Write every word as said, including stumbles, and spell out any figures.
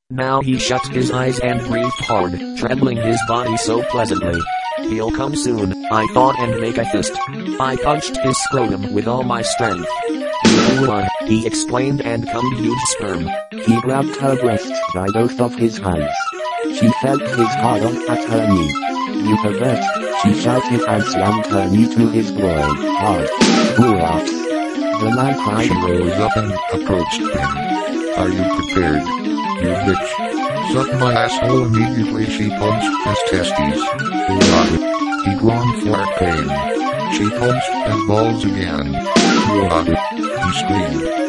Now he shut his eyes and breathed hard, trembling his body so pleasantly. He'll come soon, I thought, and make a fist. I punched his scrotum with all my strength. You one, he exclaimed, and cummed huge sperm. He grabbed her breasts by both of his hands. She felt his hard-on at her knee. You pervert, she shouted and slammed her knee to his groin, hard. Pull-ups. The man cried. She rose up and approached him. Are you prepared, you bitch? Suck my asshole immediately. She punched his testes. Pull-up. He groaned for pain. She punched his balls again. Pull-up. He screamed.